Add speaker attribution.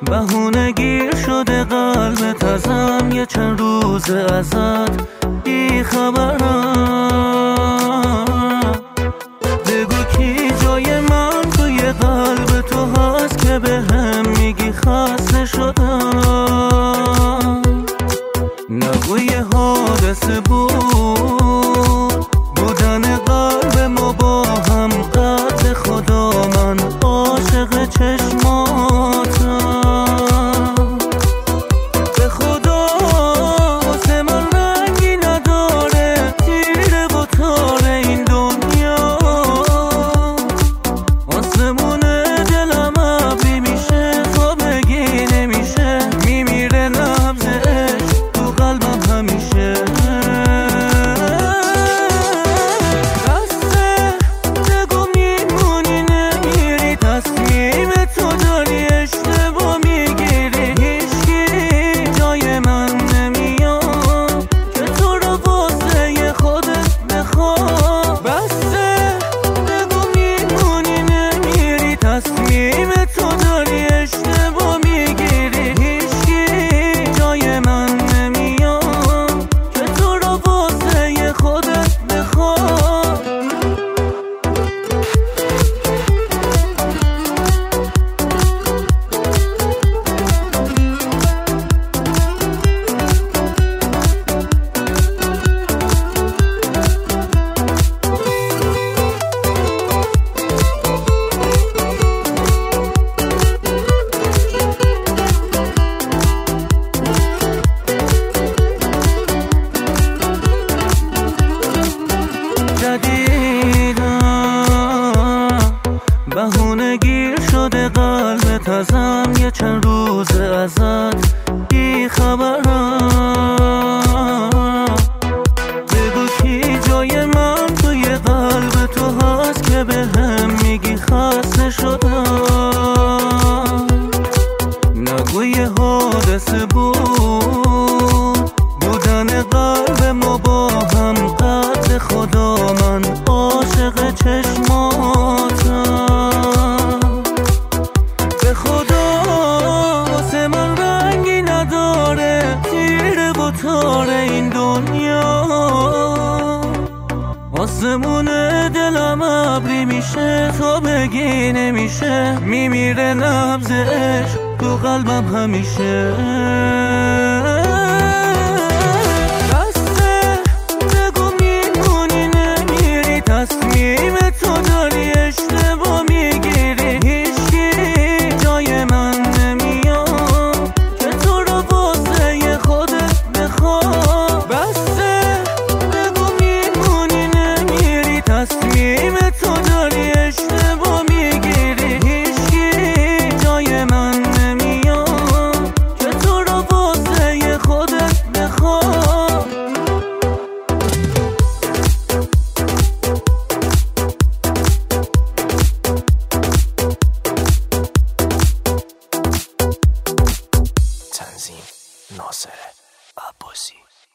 Speaker 1: بهونه گیر شده قلبت ازم، یه چند روز ازت بی خبرم. بگو کی جای من توی قلب تو هست که به هم میگی خسته شدم. نگو یه حادثه بود بودن قلب ما با هم، قد خدا من عاشق چشماتم. به خدا واسه من رنگی نداره تیره و تاره این دنیا. آسمون دلم ابری میشه تا بگی نمیشه، میمیره نبض عشق تو قلبم همیشه. بهونه گیر شده قلبت ازم، یه چند روز ازت بی خبرم. بگو کی جای من توی قلب تو هست که به هم میگی خسته شدم. نگو یه حادثه بود بودن قلب ما با هم، قد خدا من عاشق چشماتم. به خدا واسه من رنگی نداره تیره و تاره این دنیا. آسمون دلم ابری میشه تا بگی نمیشه، میمیره نبض عشق تو قلبم همیشه. بسته بگو میمونی نمیری، تصمیم تو داری اشتباه میگیری. هیچکی جای من نمیاد که تو رو واسه خودت بخوا. بسته بگو میمونی نمیری، تصمیم تو داری اشتباه میگیری. هیچکی جای من نمیاد که تو رو واسه خودت بخوا.
Speaker 2: تنظیم ناصر عباسی.